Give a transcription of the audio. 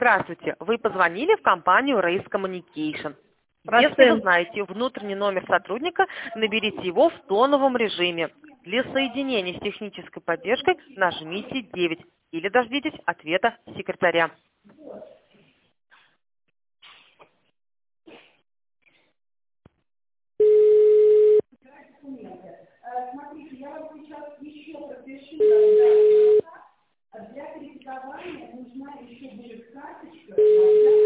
Здравствуйте, вы позвонили в компанию Race Communication. Если Процент. вы знаете внутренний номер сотрудника, наберите его в тоновом режиме. Для соединения с технической поддержкой нажмите 9 или дождитесь ответа секретаря. Смотрите, я вам сейчас еще пропишу для кредитования нужна еще будет карточка.